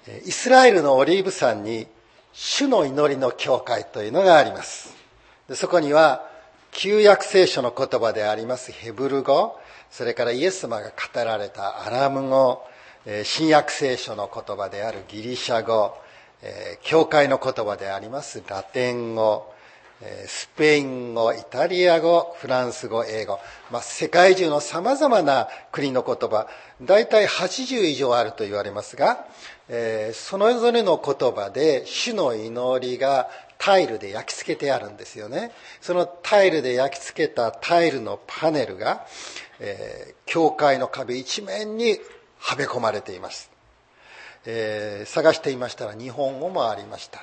イスラエルのオリーブ山に主の祈りの教会というのがあります。でそこには旧約聖書の言葉でありますヘブル語、それからイエス様が語られたアラム語、新約聖書の言葉であるギリシャ語、教会の言葉でありますラテン語、スペイン語、イタリア語、フランス語、英語、世界中のさまざまな国の言葉、だいたい80以上あると言われますが、それぞれの言葉で主の祈りがタイルで焼き付けてあるんですよね。そのタイルで焼き付けたタイルのパネルが、教会の壁一面にはめ込まれています。探していましたら日本語もありました。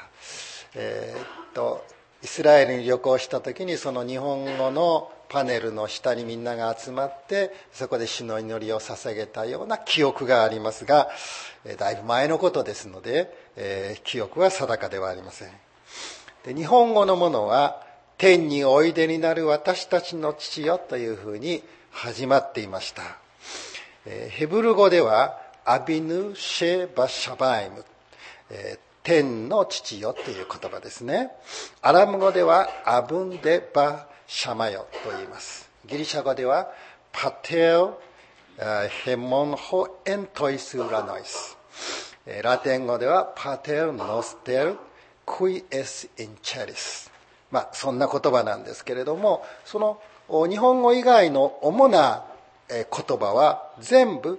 イスラエルに旅行した時にその日本語のパネルの下にみんなが集まってそこで主の祈りを捧げたような記憶がありますが、だいぶ前のことですので、記憶は定かではありません。で日本語のものは天においでになる私たちの父よというふうに始まっていました。ヘブル語ではアビヌシェバシャバイム、天の父よという言葉ですね。アラム語ではアブンデバシャマヨと言います。ギリシャ語ではパテルヘモンホエントイスウラノイス、ラテン語ではパテルノステルクイエスインチェリス、そんな言葉なんですけれども、その日本語以外の主な言葉は全部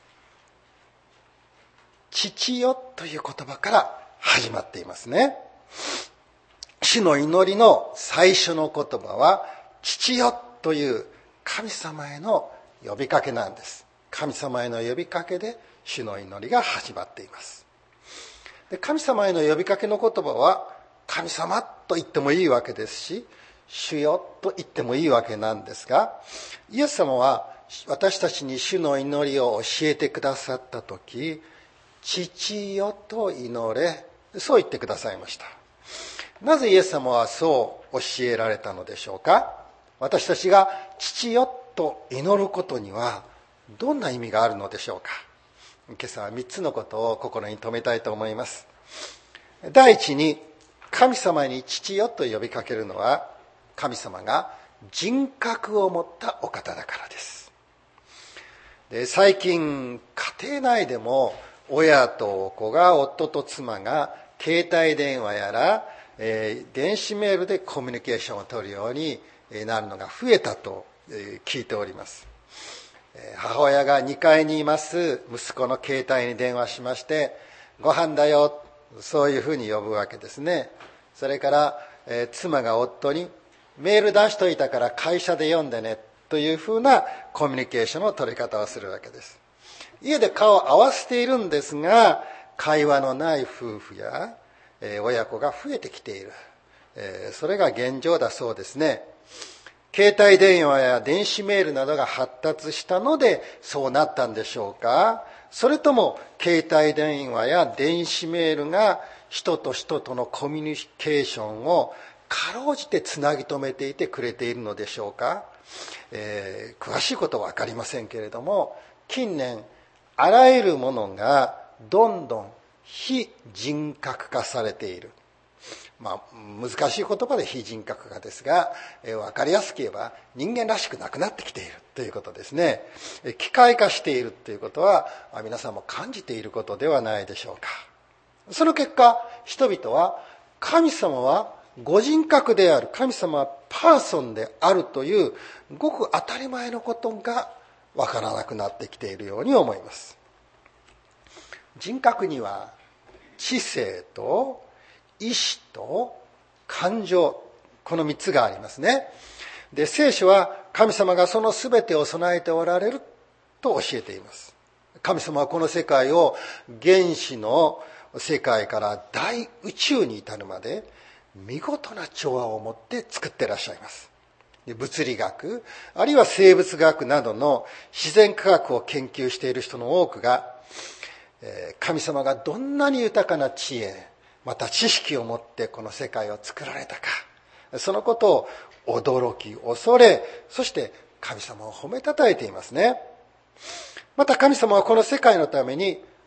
父よという言葉から始まっていますね。主の祈りの最初の言葉は父よという神様への呼びかけなんです。神様への呼びかけで主の祈りが始まっています。で神様への呼びかけの言葉は神様と言ってもいいわけですし、主よと言ってもいいわけなんですが、イエス様は私たちに主の祈りを教えてくださった時、父よと祈れ、そう言ってくださいました。なぜイエス様はそう教えられたのでしょうか。私たちが父よと祈ることにはどんな意味があるのでしょうか。今朝は3つのことを心に留めたいと思います。第一に、神様に父よと呼びかけるのは、神様が人格を持ったお方だからです。で最近家庭内でも親と子が、夫と妻が携帯電話やら、電子メールでコミュニケーションを取るようになるのが増えたと聞いております。母親が2階にいます息子の携帯に電話しまして、ご飯だよ、そういうふうに呼ぶわけですね。それから、妻が夫にメール出しといたから会社で読んでねというふうなコミュニケーションの取り方をするわけです。家で顔を合わせているんですが、会話のない夫婦や、親子が増えてきている、それが現状だそうですね。携帯電話や電子メールなどが発達したのでそうなったんでしょうか。それとも携帯電話や電子メールが人と人とのコミュニケーションをかろうじてつなぎ止めていてくれているのでしょうか。詳しいことは分かりませんけれども、近年あらゆるものがどんどん非人格化されている。難しい言葉で非人格化ですが、分かりやすく言えば人間らしくなくなってきているということですね。機械化しているということは皆さんも感じていることではないでしょうか。その結果、人々は神様はご人格である、神様はパーソンであるというごく当たり前のことが分からなくなってきているように思います。人格には知性と意志と感情、この3つがありますね。で、聖書は神様がその全てを備えておられると教えています。神様はこの世界を原始の世界から大宇宙に至るまで見事な調和を持って作ってらっしゃいます。物理学、あるいは生物学などの自然科学を研究している人の多くが、神様がどんなに豊かな知恵、また知識を持ってこの世界を作られたか、そのことを驚き恐れ、そして神様を褒めたたえていますね。また神様はこの世界のために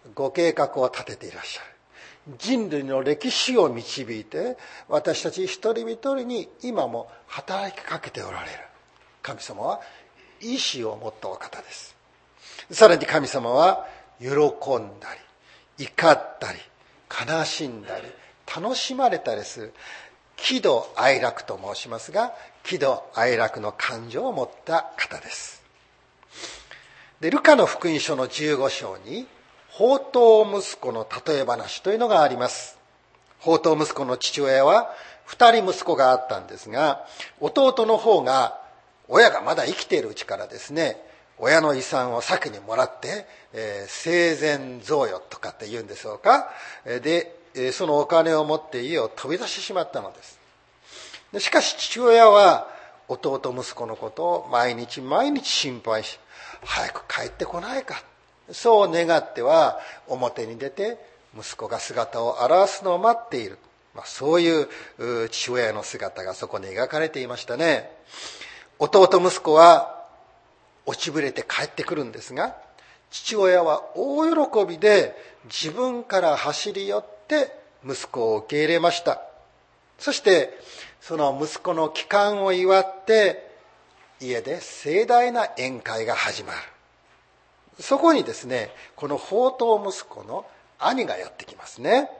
ご計画を立てていらっしゃる。人類の歴史を導いて私たち一人一人に今も働きかけておられる神様は意志を持ったお方です。さらに神様は喜んだり怒ったり悲しんだり楽しまれたりする喜怒哀楽と申しますが、喜怒哀楽の感情を持った方です。で、ルカの福音書の15章に放蕩息子の例え話というのがあります。放蕩息子の父親は2人息子があったんですが、弟の方が親がまだ生きているうちからですね、親の遺産を先にもらって、生前贈与とかって言うんでしょうか。で、そのお金を持って家を飛び出してしまったのです。しかし父親は弟息子のことを毎日毎日心配し、早く帰ってこないか、そう願っては表に出て息子が姿を現すのを待っている、そういう父親の姿がそこに描かれていましたね。弟息子は落ちぶれて帰ってくるんですが、父親は大喜びで自分から走り寄って息子を受け入れました。そしてその息子の帰還を祝って家で盛大な宴会が始まる。そこにですね、この放蕩息子の兄がやってきますね。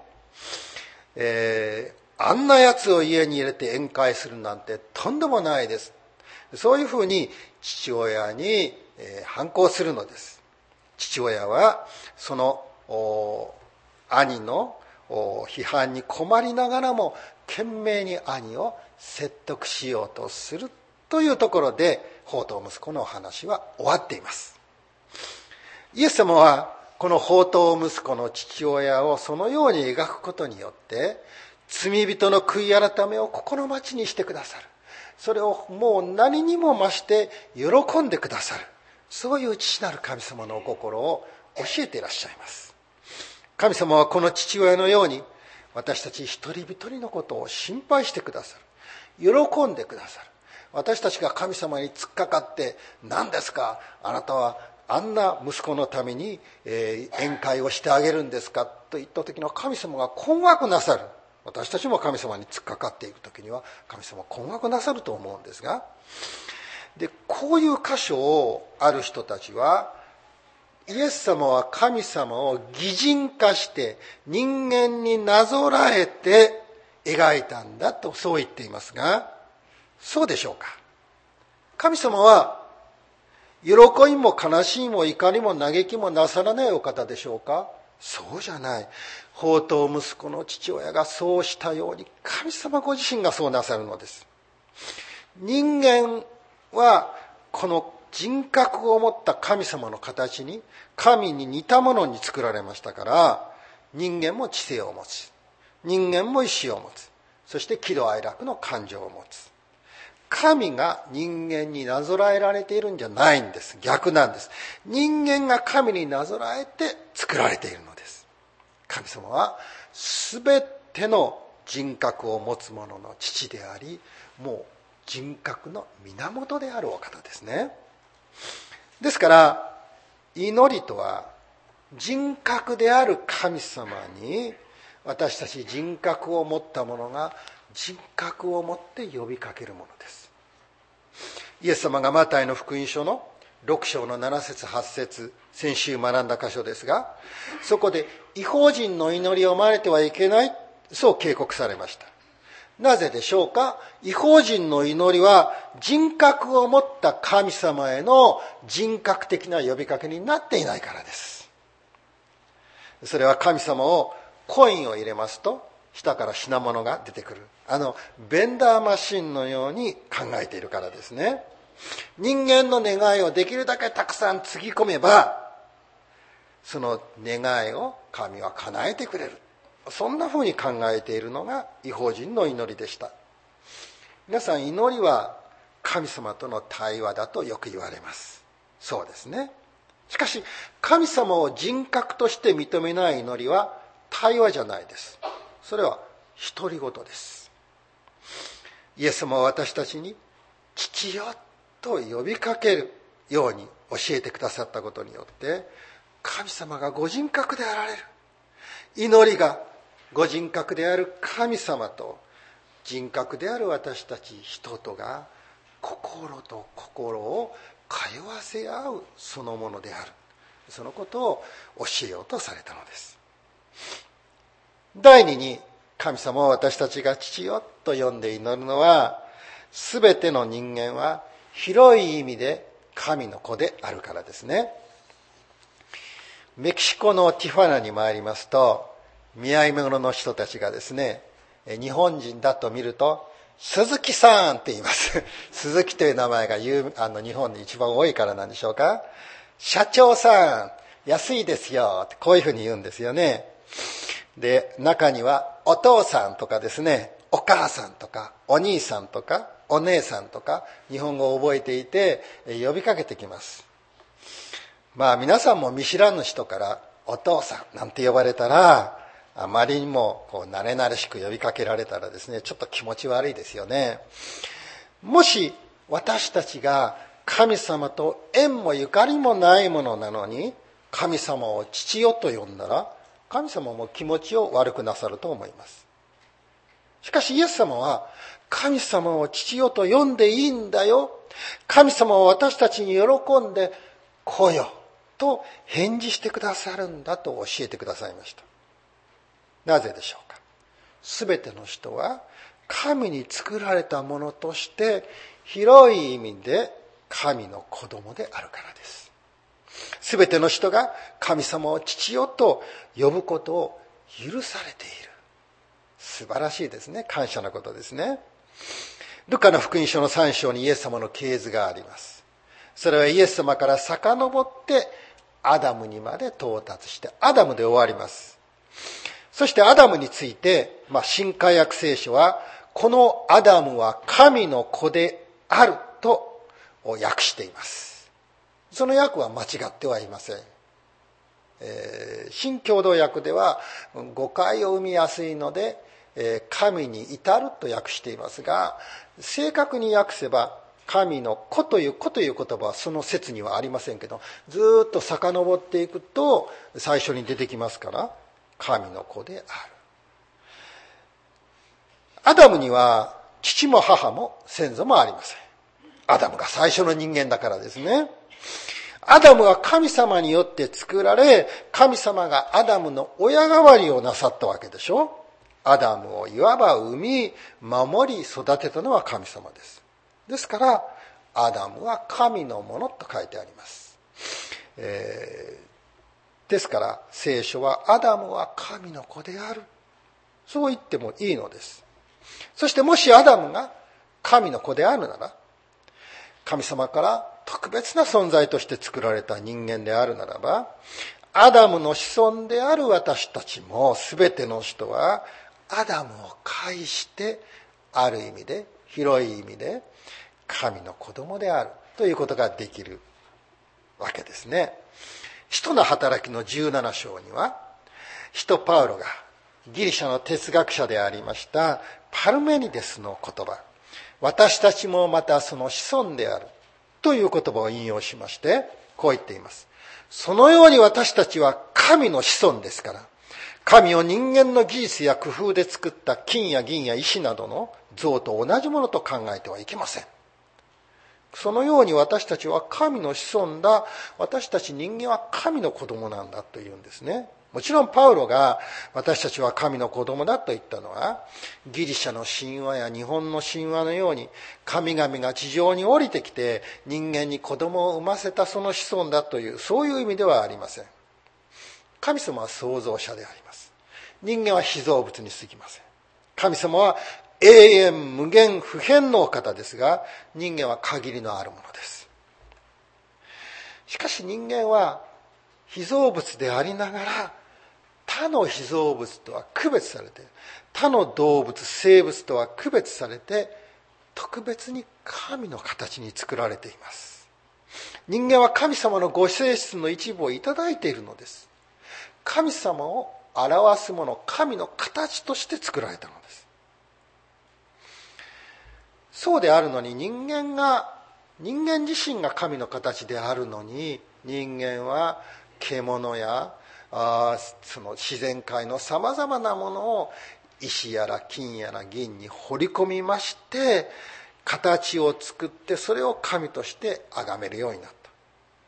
あんなやつを家に入れて宴会するなんてとんでもないです。そういうふうに父親に反抗するのです。父親はその兄の批判に困りながらも懸命に兄を説得しようとするというところで放蕩息子のお話は終わっています。イエス様はこの放蕩息子の父親をそのように描くことによって罪人の悔い改めを心待ちにしてくださる。それをもう何にも増して喜んでくださる。そういう父なる神様のお心を教えていらっしゃいます。神様はこの父親のように私たち一人一人のことを心配してくださる。喜んでくださる。私たちが神様に突っかかって何ですか、あなたはあんな息子のために宴会をしてあげるんですかと言った時の神様が困惑なさる。私たちも神様に突っかかっていく時には神様は困惑なさると思うんですが、でこういう箇所をある人たちはイエス様は神様を擬人化して人間になぞらえて描いたんだとそう言っていますが、そうでしょうか。神様は喜びも悲しみも怒りも嘆きもなさらないお方でしょうか。そうじゃない。放蕩息子の父親がそうしたように神様ご自身がそうなさるのです。人間はこの人格を持った神様の形に神に似たものに作られましたから、人間も知性を持つ、人間も意志を持つ、そして喜怒哀楽の感情を持つ。神が人間になぞらえられているんじゃないんです。逆なんです。人間が神になぞらえて作られているのです。神様は全ての人格を持つ者の父であり、もう人格の源であるお方ですね。ですから祈りとは人格である神様に私たち人格を持った者が人格を持って呼びかけるものです。イエス様がマタイの福音書の6章の7節8節、先週学んだ箇所ですが、そこで異邦人の祈りをまねてはいけない、そう警告されました。なぜでしょうか。異邦人の祈りは人格を持った神様への人格的な呼びかけになっていないからです。それは神様をコインを入れますと下から品物が出てくる、ベンダーマシンのように考えているからですね。人間の願いをできるだけたくさんつぎ込めばその願いを神は叶えてくれる、そんなふうに考えているのが異邦人の祈りでした。皆さん、祈りは神様との対話だとよく言われます。そうですね。しかし神様を人格として認めない祈りは対話じゃないです。それは独り言です。イエス様は私たちに父よと呼びかけるように教えてくださったことによって、 神様がご人格であられる。祈りがご人格である神様と人格である私たち人とが心と心を通わせ合うそのものである。そのことを教えようとされたのです。第二に、神様を私たちが父よと呼んで祈るのは、すべての人間は広い意味で神の子であるからですね。メキシコのティファナに参りますと、見合い物の人たちがですね、日本人だと見ると、鈴木さんって言います。鈴木という名前が日本で一番多いからなんでしょうか。社長さん、安いですよってこういうふうに言うんですよね。で、中にはお父さんとかですね、お母さんとかお兄さんとかお姉さんとか日本語を覚えていて呼びかけてきます。まあ皆さんも見知らぬ人からお父さんなんて呼ばれたら、あまりにも慣れ慣れしく呼びかけられたらですね、ちょっと気持ち悪いですよね。もし私たちが神様と縁もゆかりもないものなのに神様を父よと呼んだら、神様も気持ちを悪くなさると思います。しかしイエス様は神様を父よと呼んでいいんだよ。神様は私たちに喜んで来よと返事してくださるんだと教えてくださいました。なぜでしょうか。すべての人は神に作られたものとして広い意味で神の子供であるからです。すべての人が神様を父よと呼ぶことを許されている。素晴らしいですね。感謝のことですね。ルカの福音書の3章にイエス様の系図があります。それはイエス様から遡ってアダムにまで到達してアダムで終わります。そしてアダムについて、新海訳聖書はこのアダムは神の子であると訳しています。その訳は間違ってはいません。新共同訳では誤解を生みやすいので、神に至ると訳していますが、正確に訳せば神の子という言葉はその説にはありませんけど、ずっと遡っていくと最初に出てきますから、神の子である。アダムには父も母も先祖もありません。アダムが最初の人間だからですね。アダムは神様によって作られ、神様がアダムの親代わりをなさったわけでしょ。アダムをいわば生み、守り、育てたのは神様です。ですから、アダムは神のものと書いてあります。ですから、聖書はアダムは神の子である。そう言ってもいいのです。そしてもしアダムが神の子であるなら、神様から特別な存在として作られた人間であるならば、アダムの子孫である私たちも全ての人はアダムを介してある意味で、広い意味で神の子供であるということができるわけですね。使徒の働きの17章には、使徒パウロがギリシャの哲学者でありましたパルメニデスの言葉、私たちもまたその子孫であるという言葉を引用しまして、こう言っています。そのように私たちは神の子孫ですから、神を人間の技術や工夫で作った金や銀や石などの像と同じものと考えてはいけません。そのように私たちは神の子孫だ。私たち人間は神の子供なんだというんですね。もちろんパウロが私たちは神の子供だと言ったのは、ギリシャの神話や日本の神話のように神々が地上に降りてきて人間に子供を産ませたその子孫だという、そういう意味ではありません。神様は創造者であります。人間は被造物に過ぎません。神様は永遠無限不変のお方ですが、人間は限りのあるものです。しかし人間は被造物でありながら、他の被造物とは区別されて、他の動物生物とは区別されて、特別に神の形に作られています。人間は神様のご性質の一部をいただいているのです。神様を表すもの、神の形として作られたのです。そうであるのに、人間自身が神の形であるのに、人間は獣やその自然界のさまざまなものを石やら金やら銀に彫り込みまして、形を作ってそれを神として崇めるようになった。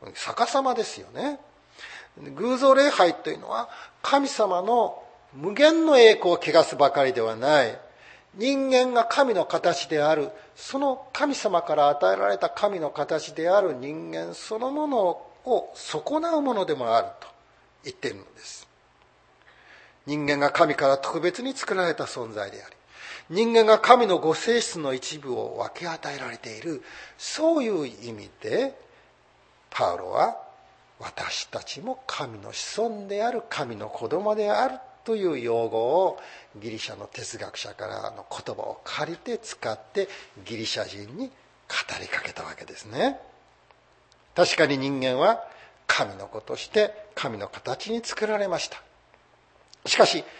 逆さまですよね。偶像礼拝というのは神様の無限の栄光を汚すばかりではない、人間が神の形である、その神様から与えられた神の形である人間そのものを損なうものでもあると言っているのです。人間が神から特別に作られた存在であり、人間が神のご性質の一部を分け与えられている、そういう意味でパウロは私たちも神の子孫である、神の子供であるという用語をギリシャの哲学者からの言葉を借りて使ってギリシャ人に語りかけたわけですね。確かに人間は神の子として神の形に作られました。しかし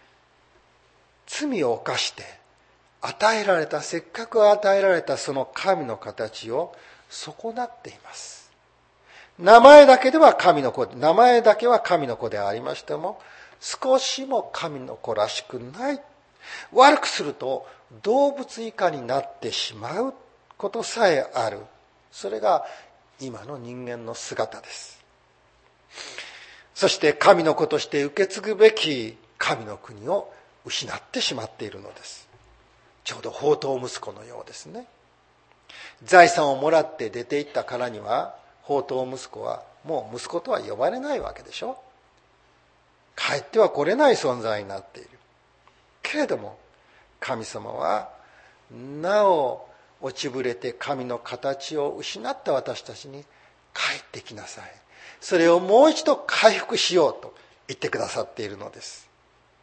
罪を犯してせっかく与えられたその神の形を損なっています。名前だけは神の子でありましても、少しも神の子らしくない。悪くすると動物以下になってしまうことさえある。それが今の人間の姿です。そして神の子として受け継ぐべき神の国を失ってしまっているのです。ちょうど放蕩息子のようですね。財産をもらって出て行ったからには、放蕩息子はもう息子とは呼ばれないわけでしょ。帰っては来れない存在になっている。けれども神様はなお落ちぶれて神の形を失った私たちに、帰ってきなさい、それをもう一度回復しようと言ってくださっているのです。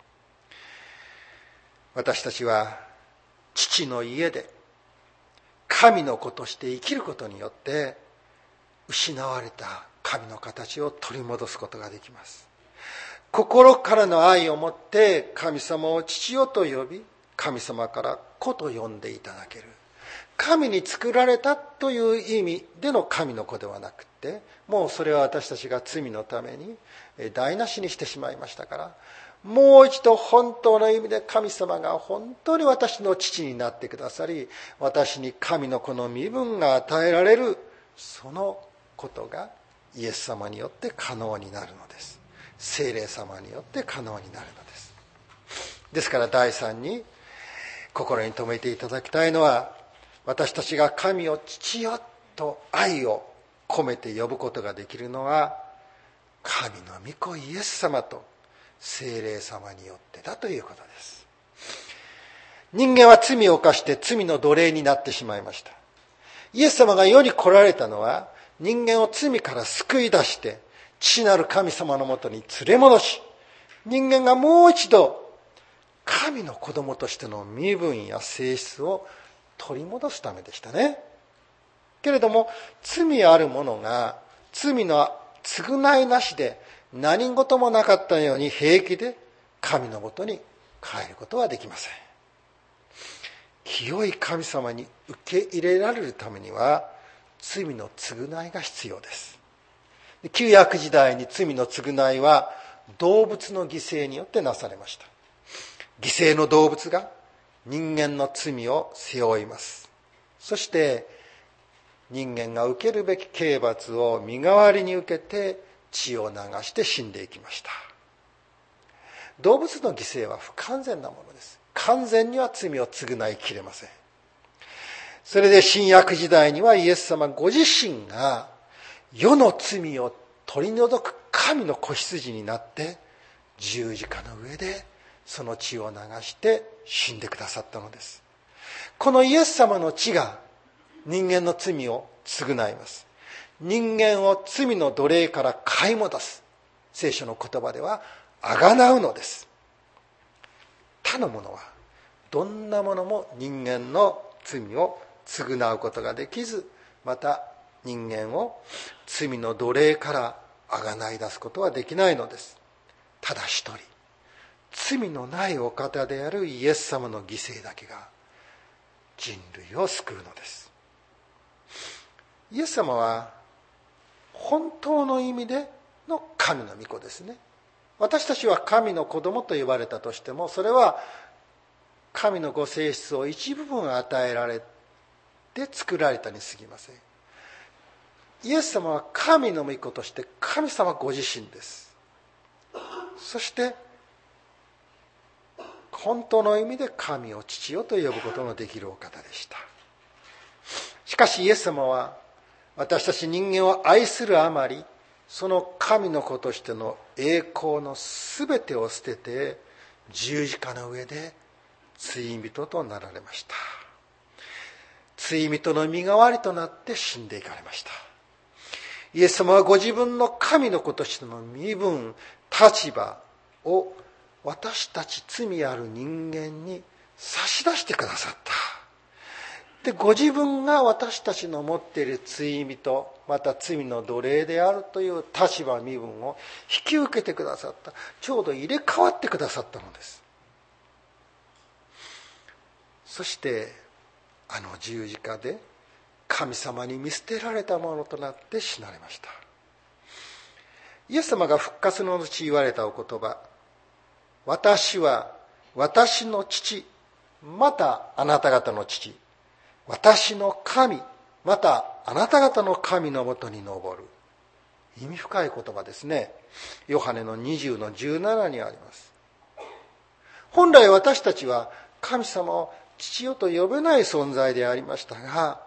私たちは父の家で神の子として生きることによって失われた神の形を取り戻すことができます。心からの愛を持って神様を父よと呼び、神様から子と呼んでいただける。神に作られたという意味での神の子ではなくて、もうそれは私たちが罪のために台無しにしてしまいましたから、もう一度本当の意味で神様が本当に私の父になってくださり、私に神の子の身分が与えられる、そのことがイエス様によって可能になるのです。聖霊様によって可能になるのです。ですから第三に心に留めていただきたいのは、私たちが神を父よと愛を込めて呼ぶことができるのは、神の御子イエス様と聖霊様によってだということです。人間は罪を犯して罪の奴隷になってしまいました。イエス様が世に来られたのは、人間を罪から救い出して父なる神様のもとに連れ戻し、人間がもう一度神の子供としての身分や性質を取り戻すためでしたね。けれども罪ある者が罪の償いなしで何事もなかったように平気で神のもとに帰ることはできません。清い神様に受け入れられるためには罪の償いが必要です。旧約時代に罪の償いは動物の犠牲によってなされました。犠牲の動物が人間の罪を背負います。そして人間が受けるべき刑罰を身代わりに受けて血を流して死んでいきました。動物の犠牲は不完全なものです。完全には罪を償いきれません。それで新約時代にはイエス様ご自身が世の罪を取り除く神の子羊になって十字架の上でその血を流して死んでくださったのです。このイエス様の血が人間の罪を償います。人間を罪の奴隷から買い戻す。聖書の言葉ではあがなうのです。他のものはどんなものも人間の罪を償うことができず、また人間を罪の奴隷からあがない出すことはできないのです。ただ一人、罪のないお方であるイエス様の犠牲だけが人類を救うのです。イエス様は本当の意味での神の御子ですね。私たちは神の子供と呼ばれたとしても、それは神のご性質を一部分与えられて作られたに過ぎません。イエス様は神の御子として神様ご自身です。そして本当の意味で神を父よと呼ぶことのできるお方でした。しかしイエス様は私たち人間を愛するあまり、その神の子としての栄光のすべてを捨てて十字架の上で罪人となられました。罪人の身代わりとなって死んでいかれました。イエス様はご自分の神の子としての身分、立場を私たち罪ある人間に差し出してくださった。で、ご自分が私たちの持っている罪人、また罪の奴隷であるという立場、身分を引き受けてくださった。ちょうど入れ替わってくださったのです。そしてあの十字架で神様に見捨てられたものとなって死なれました。イエス様が復活の後言われたお言葉、私は私の父、またあなた方の父、私の神、またあなた方の神のもとに昇る。意味深い言葉ですね。ヨハネの20の17にあります。本来私たちは神様を父よと呼べない存在でありましたが、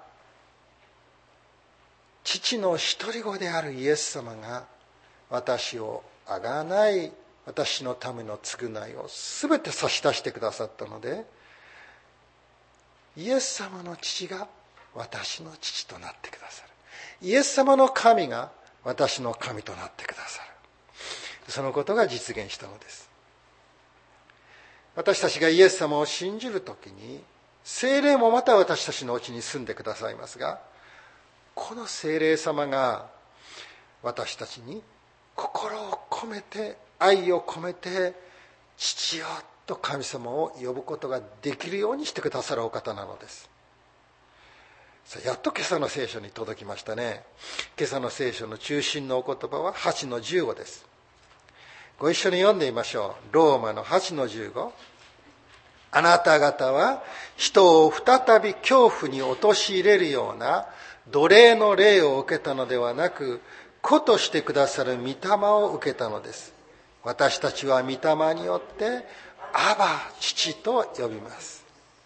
父の一人子であるイエス様が私をあがない、私のための償いを全て差し出してくださったので、イエス様の父が私の父となってくださる。イエス様の神が私の神となってくださる。そのことが実現したのです。私たちがイエス様を信じるときに、聖霊もまた私たちのうちに住んでくださいますが、この聖霊様が私たちに心を込めて、愛を込めて、父よと神様を呼ぶことができるようにしてくださるお方なのです。やっと今朝の聖書に届きましたね。今朝の聖書の中心のお言葉は8の15です。ご一緒に読んでみましょう。ローマの8の15。あなた方は人を再び恐怖に陥れるような奴隷の霊を受けたのではなく、子としてくださる御霊を受けたのです。私たちは御霊によってアバ父と呼びます。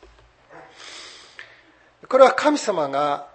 これは神様が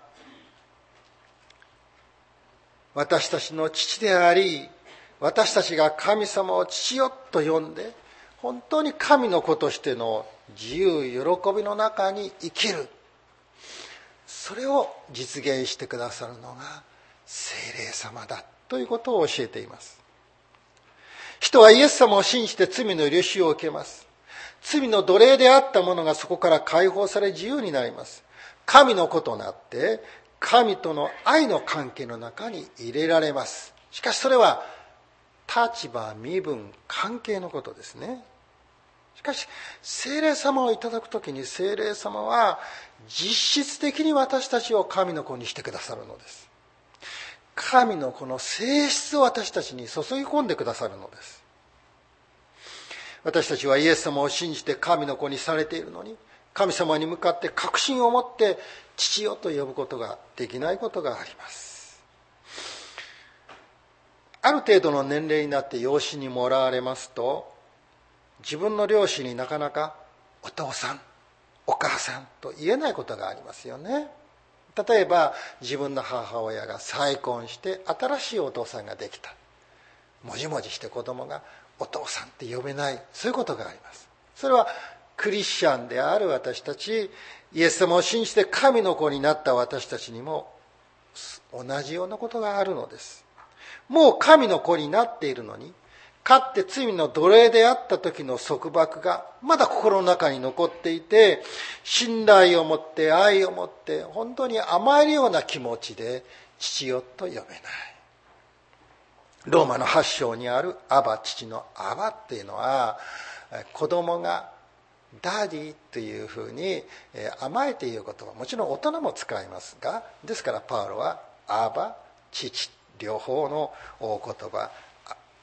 私たちの父であり、私たちが神様を父よと呼んで、本当に神の子としての自由喜びの中に生きる、それを実現してくださるのが聖霊様だということを教えています。人はイエス様を信じて罪の許しを受けます。罪の奴隷であった者がそこから解放され自由になります。神の子となって神との愛の関係の中に入れられます。しかしそれは立場、身分、関係のことですね。しかし聖霊様をいただくときに、聖霊様は実質的に私たちを神の子にしてくださるのです。神の子の性質を私たちに注ぎ込んでくださるのです。私たちはイエス様を信じて神の子にされているのに、神様に向かって確信を持って父よと呼ぶことができないことがあります。ある程度の年齢になって養子にもらわれますと、自分の両親になかなかお父さん、お母さんと言えないことがありますよね。例えば自分の母親が再婚して新しいお父さんができた。もじもじして子供がお父さんって呼べない、そういうことがあります。それはクリスチャンである私たち、イエス様を信じて神の子になった私たちにも同じようなことがあるのです。もう神の子になっているのに、かって罪の奴隷であった時の束縛がまだ心の中に残っていて、信頼を持って愛を持って本当に甘えるような気持ちで父よと呼べない。ローマの8章にあるアバ、父のアバっていうのは、子供がダディというふうに甘えて言う言葉、もちろん大人も使いますが、ですからパウロはアバ、父、両方の言葉、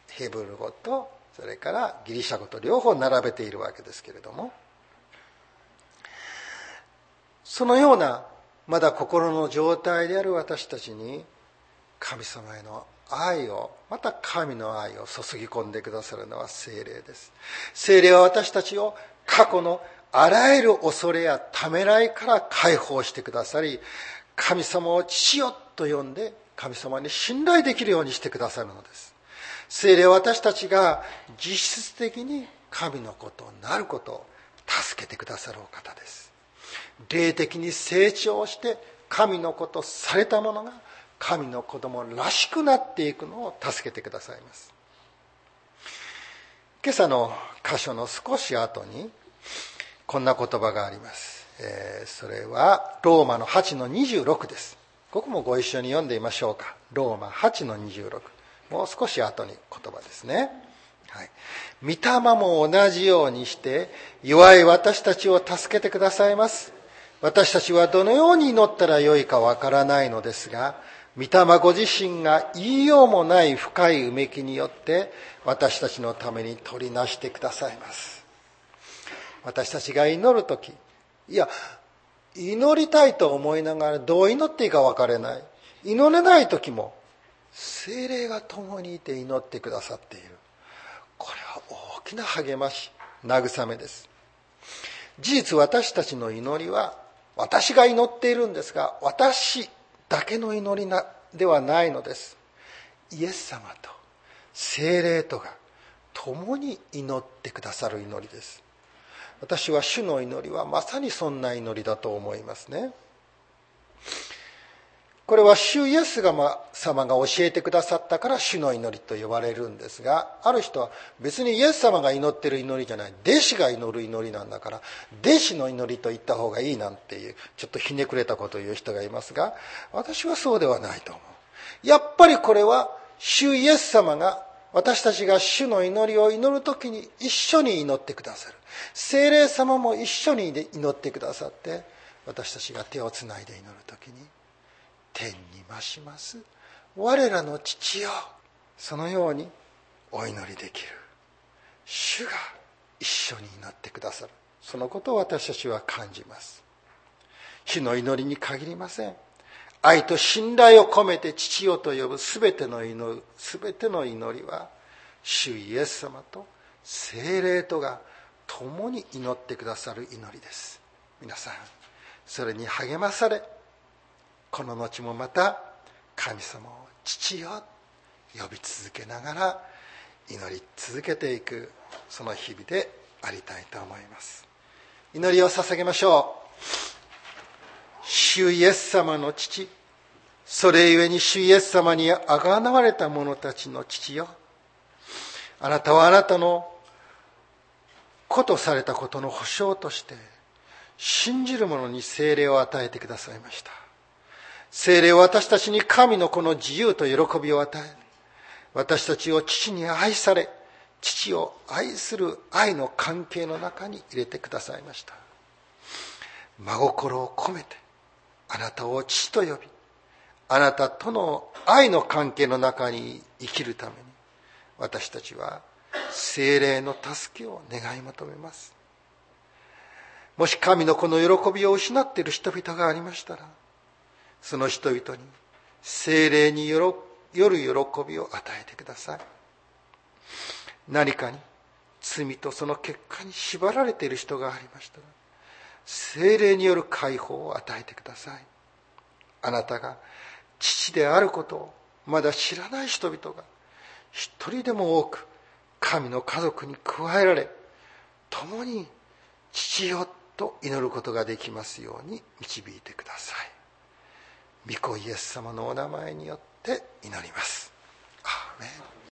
ヘブル語とそれからギリシャ語と両方並べているわけですけれども、そのようなまだ心の状態である私たちに神様への愛を、また神の愛を注ぎ込んでくださるのは聖霊です。聖霊は私たちを過去のあらゆる恐れやためらいから解放してくださり、神様を父よと呼んで神様に信頼できるようにしてくださるのです。聖霊は私たちが実質的に神の子となることを助けてくださるお方です。霊的に成長して神の子とされたものが神の子供らしくなっていくのを助けてくださいます。今朝の箇所の少し後にこんな言葉があります。それはローマの8の26です。ここもご一緒に読んでみましょうか。ローマ8の26、もう少し後に言葉ですね。はい、御霊も同じようにして弱い私たちを助けてくださいます。私たちはどのように祈ったらよいかわからないのですが、御霊ご自身が言いようもない深いうめきによって私たちのために取りなしてくださいます。私たちが祈るとき、祈りたいと思いながらどう祈っていいか分からない、祈れないときも聖霊が共にいて祈ってくださっている。これは大きな励まし、慰めです。事実私たちの祈りは私が祈っているんですが、私だけの祈りではないのです。イエス様と聖霊とが共に祈ってくださる祈りです。私は主の祈りはまさにそんな祈りだと思いますね。これは主イエス様が教えてくださったから主の祈りと呼ばれるんですが、ある人は別にイエス様が祈ってる祈りじゃない、弟子が祈る祈りなんだから弟子の祈りと言った方がいいなんていうちょっとひねくれたことを言う人がいますが、私はそうではないと思う。やっぱりこれは主イエス様が私たちが主の祈りを祈るときに一緒に祈ってくださる。聖霊様も一緒に祈ってくださって、私たちが手をつないで祈るときに、天に増します我らの父よ、そのようにお祈りできる主が一緒に祈ってくださる、そのことを私たちは感じます。主の祈りに限りません。愛と信頼を込めて父よと呼ぶすべての祈りは主イエス様と聖霊とが共に祈ってくださる祈りです。皆さんそれに励まされ、この後もまた神様を父よ呼び続けながら祈り続けていく、その日々でありたいと思います。祈りを捧げましょう。主イエス様の父、それゆえに主イエス様にあがなわれた者たちの父よ、あなたはあなたの子とされたことの保証として信じる者に聖霊を与えてくださいました。聖霊は私たちに神の子の自由と喜びを与え、私たちを父に愛され、父を愛する愛の関係の中に入れてくださいました。真心を込めてあなたを父と呼び、あなたとの愛の関係の中に生きるために、私たちは聖霊の助けを願い求めます。もし神の子の喜びを失っている人々がありましたら、その人々に聖霊による喜びを与えてください。何かに罪とその結果に縛られている人がありましたら、聖霊による解放を与えてください。あなたが父であることをまだ知らない人々が一人でも多く神の家族に加えられ、共に父よと祈ることができますように導いてください。御子イエス様のお名前によって祈ります。アーメン。